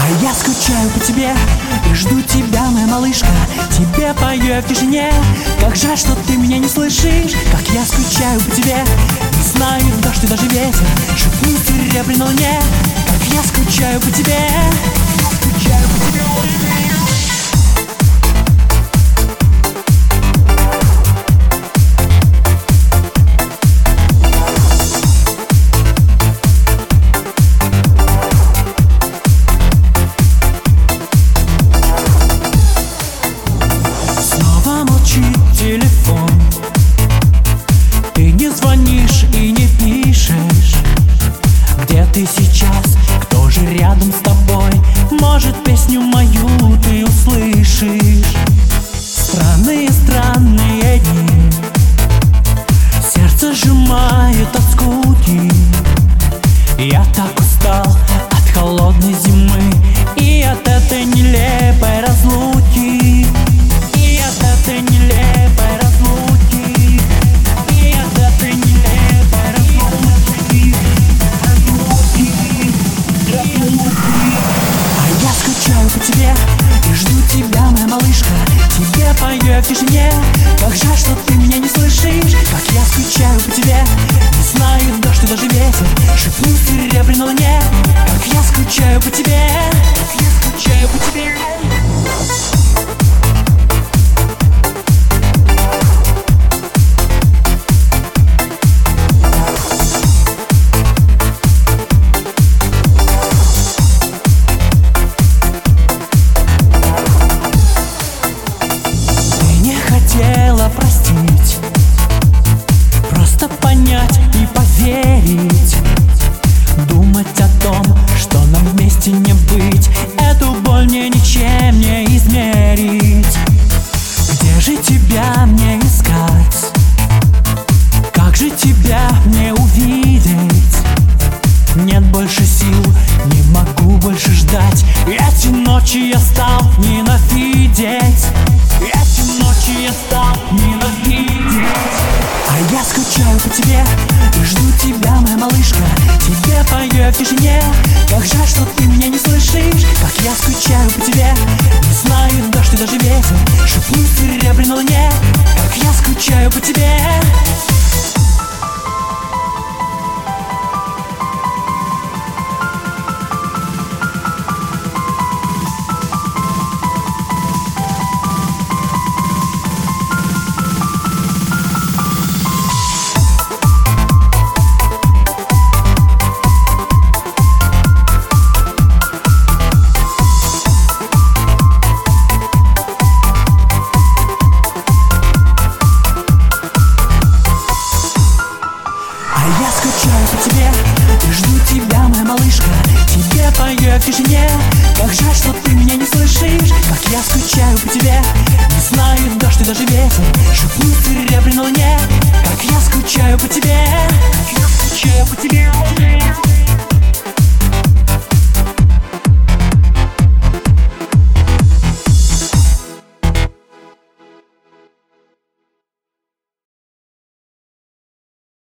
А я скучаю по тебе и жду тебя, моя малышка. Тебе пою я в тишине. Как жаль, что ты меня не слышишь. Как я скучаю по тебе. Не знаю, дождь и даже ветер шепнут в серебряной луне. Как я скучаю по тебе. Скучаю по тебе. Телефон, ты не звонишь и не пишешь. Где ты сейчас? Кто же рядом с тобой? Может, песню мою ты услышишь? Странные дни, сердце сжимает от скуки. Я так устал от холодной зимы и от этой нелепой разлуки. Тебе и жду тебя, моя малышка. Тебе пою я в тишине. Как жаль, что ты меня не слышишь. Как я скучаю по тебе. Не знаю, дождь и даже ветер шепнут в серебряной луне. Как я скучаю по тебе. Как я скучаю по тебе. Простить, просто понять и поверить. Думать о том, что нам вместе не быть. Эту боль мне ничем не измерить. Где же тебя мне искать? Как же тебя мне увидеть? Нет больше сил, не могу больше ждать. Эти ночи я стал ненавидеть. Эти ночи я стал ненавидеть. А я скучаю по тебе и жду тебя, моя малышка. Тебе пою я в тишине. Как жаль, что ты меня не слышишь. Как я скучаю по тебе. Не знаю, дождь и даже ветер шепнут в серебряной луне. Как я скучаю по тебе. Скучаю по тебе и жду тебя, моя малышка. Тебе пою я в тишине. Как жаль, что ты меня не слышишь. Как я скучаю по тебе. Не знаю, дождь и даже ветер шепнут в серебряной луне. Как я скучаю по тебе. Как я скучаю по тебе.